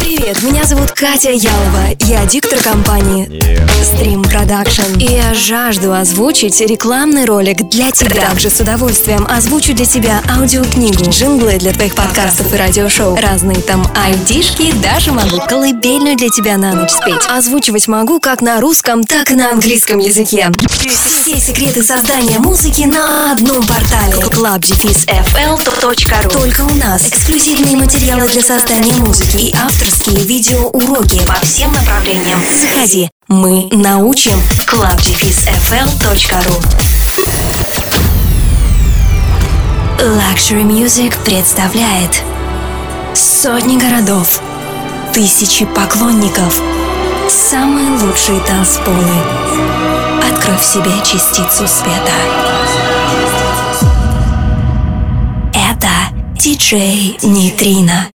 Привет, меня зовут Катя Ялова. Я диктор компании Stream Production. И я жажду озвучить рекламный ролик для тебя. Также с удовольствием озвучу для тебя аудиокнигу, джинглы для твоих подкастов и радиошоу, разные там айдишки, даже могу колыбельную для тебя на ночь спеть. Озвучивать могу как на русском, так и на английском языке. Все секреты создания музыки на одном портале club-fl.ru. Только у нас эксклюзивные материалы для создания музыки и авторские видеоуроки по всем направлениям. Заходи, мы научим. club-fl.ru. Luxury Music представляет сотни городов, тысячи поклонников, самые лучшие танцполы. Открой в себе частицу света. Это диджей Нейтрино.